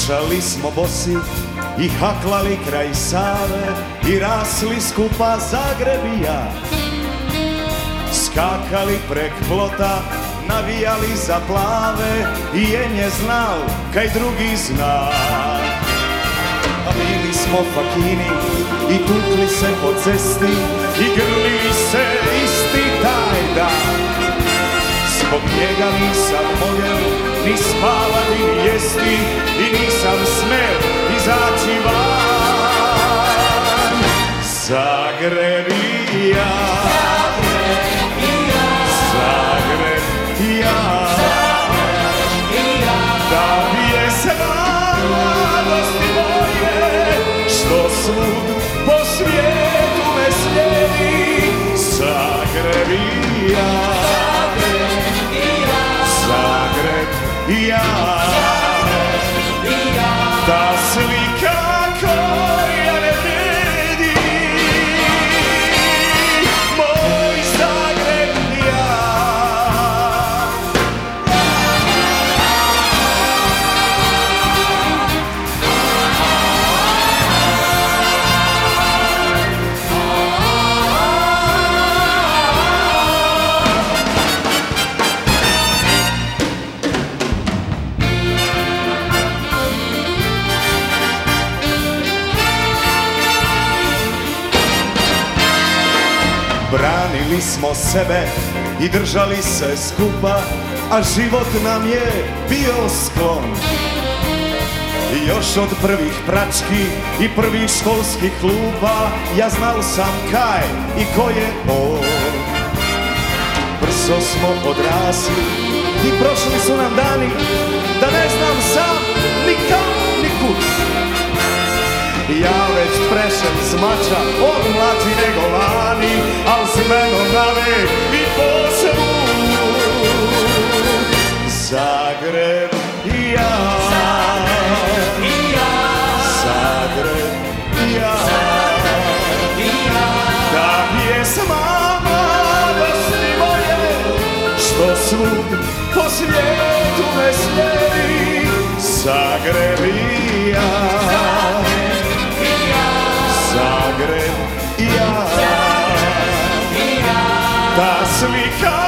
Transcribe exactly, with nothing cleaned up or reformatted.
Trčali smo bosi i haklali kraj Save i rasli skupa Zagreb i ja. Skakali prek plota, navijali za plave i jen je znal kaj drugi zna. A bili smo fakini i tukli se po cesti i grlili se isti taj dan. Zbog njega nisam mogel ni spavati ni jesti i nisam smel izaći van. Zagreb i ja, Zagreb i ja, da pjesma mladosti moje što svud po svijetu me slijedi. Zagreb i ja, Zagreb i ja, ta slika koja ne vredi. Moj Zagreb i ja. Branili smo sebe i držali se skupa, a život nam je bio sklon. I još od prvih prački i prvih školskih klupa ja znao sam kaj i ko je on. Brzo smo odrasli i prošli su nam dani da ne znam sam ni kam ni kud. Ja već prešem smača, on mlađi nego lani, al s menom navek i posvud. Zagreb i ja, Zagreb i ja, Zagreb i ja, ta pjesma mladosti moje što svud po svijetu me slijedi. Zagreb i ja, Zagreb i ja, ta slika